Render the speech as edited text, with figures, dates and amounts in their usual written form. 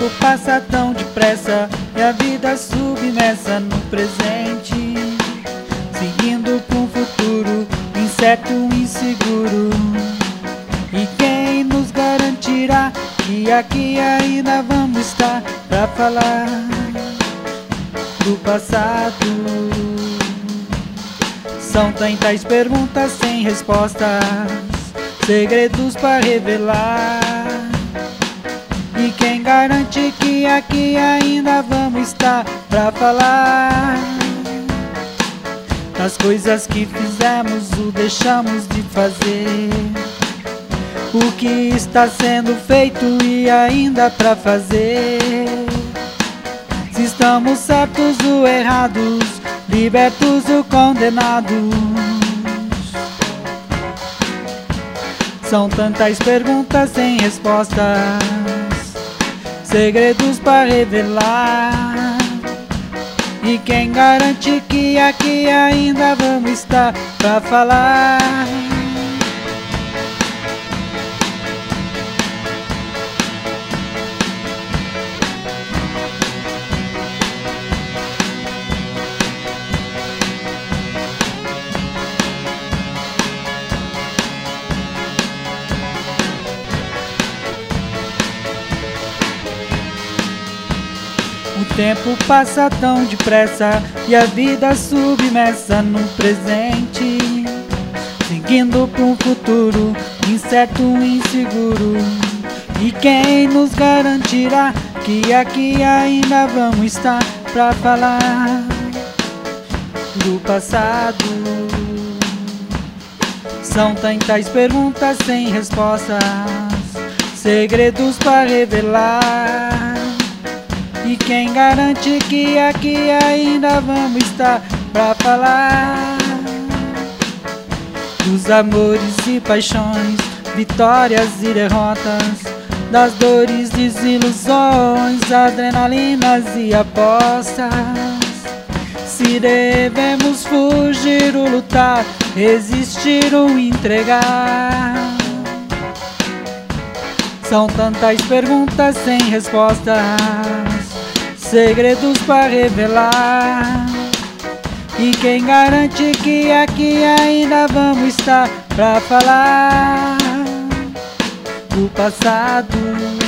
tempo passa tão depressa e a vida submersa no presente, seguindo pra um futuro incerto e inseguro. E quem nos garantirá que aqui ainda vamos estar pra falar do passado? São tantas perguntas sem respostas, segredos pra revelar. E quem garante que aqui ainda vamos estar pra falar das coisas que fizemos ou deixamos de fazer, o que está sendo feito e ainda pra fazer, se estamos certos ou errados, libertos ou condenados. São tantas perguntas sem respostas, segredos para revelar. E quem garante que aqui ainda vamos estar pra falar? O tempo passa tão depressa e a vida submersa no presente, seguindo pra um futuro incerto e inseguro. E quem nos garantirá que aqui ainda vamos estar pra falar do passado? São tantas perguntas sem respostas, segredos pra revelar. E quem garante que aqui ainda vamos estar pra falar dos amores e paixões, vitórias e derrotas, das dores, desilusões, adrenalinas e apostas. Se devemos fugir ou lutar, resistir ou entregar. São tantas perguntas sem respostas, segredos para revelar. E quem garante que aqui ainda vamos estar pra falar do passado?